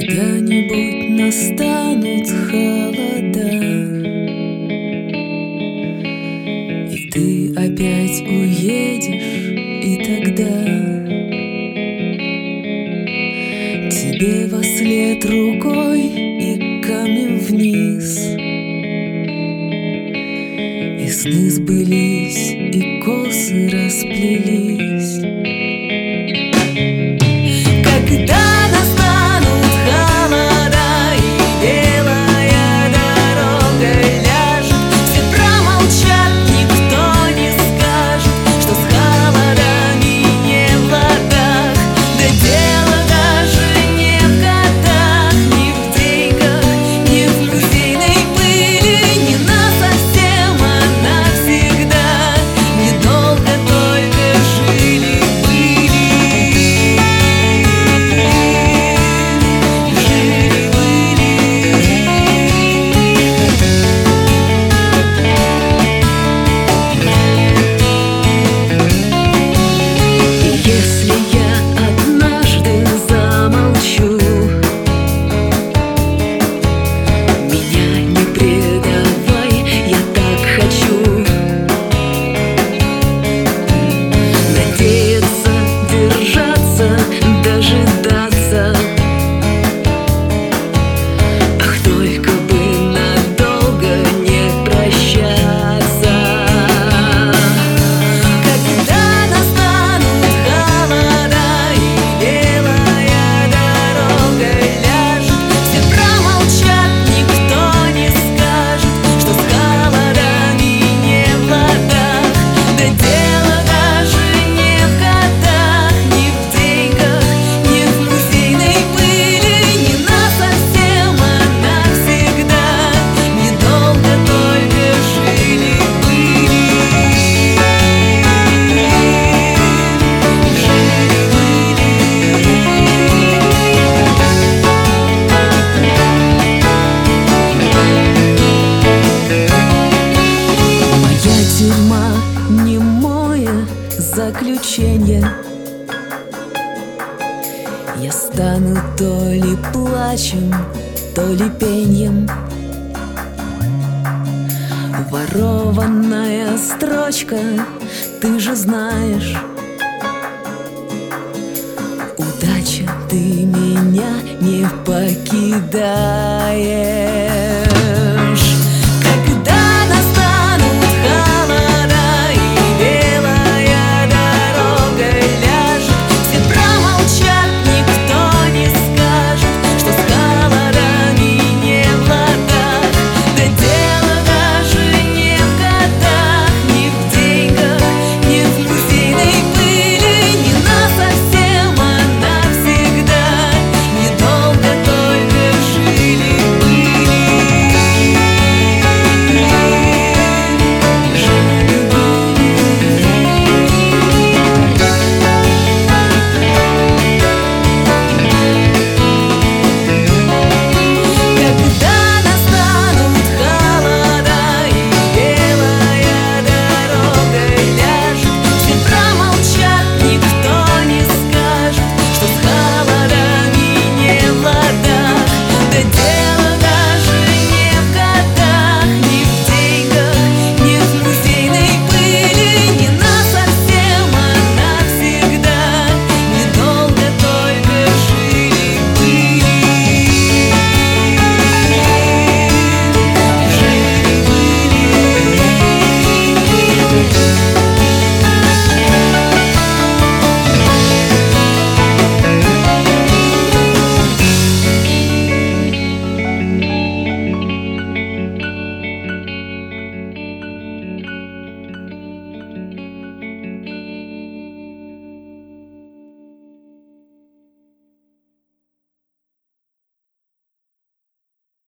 Когда-нибудь настанут холода, и ты опять уедешь, и тогда тебе вослед рукой и камнем вниз. И сны сбылись, и косы расплелись. Когда настанут холода и белая дорога ляжет, все промолчат, никто не скажет, что с холодами не в ладах. Да дело даже не в годах, не в деньгах, не в музейной пыли, не насовсем, а навсегда. Недолго только жили-были. Если я однажды замолчу, меня не предавай, я так хочу надеяться, держаться, дожидаться. Ах, только бы надолго не прощаться. Когда настанут холода и белая дорога ляжет, все промолчат, никто не скажет, что с холодами не в ладах. Да дело даже не в годах, не в деньгах, не в музейной пыли, не насовсем, а навсегда. Недолго только жили-были. Моя тюрьма немое заключение. Я стану то ли плачем, то ли пеньем. Ворованная строчка, ты же знаешь. Удача, ты меня не покидаешь.